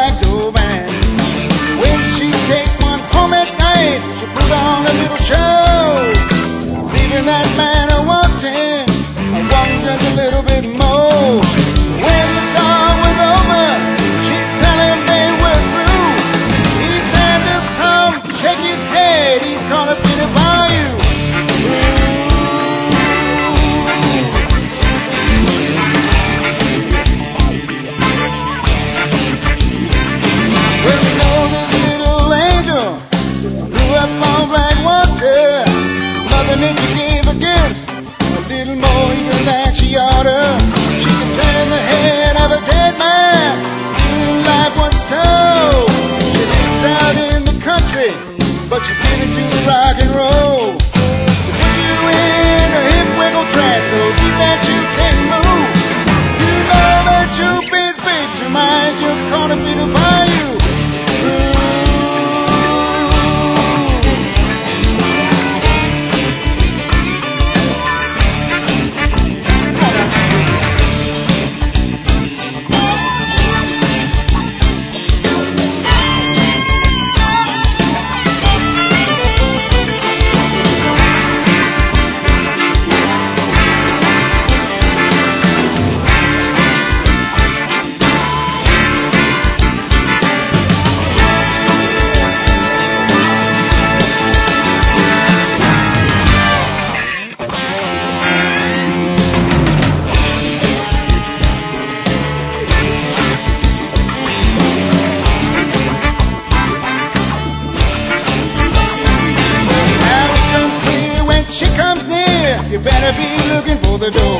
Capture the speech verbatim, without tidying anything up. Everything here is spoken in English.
tic-tac-toe band. When she take one home at night, she put on a little show, leaving that man a wanting, I want just a little bit more. When the song was over, she'd tell him they were through. He'd stand up tall, shake his head, he's caught up in a bayou. Well, you know this little angel grew up on black water. Mother Nature gave a gift, a little more even than she oughta. She could turn the head of a dead man, still alive once so. She lives out in the country, but she did it to the rock and roll. To put you in a hip wiggle trance so deep that you can't move. You know that you've been victimized, you're caught up in a bayou. You better be looking for the door.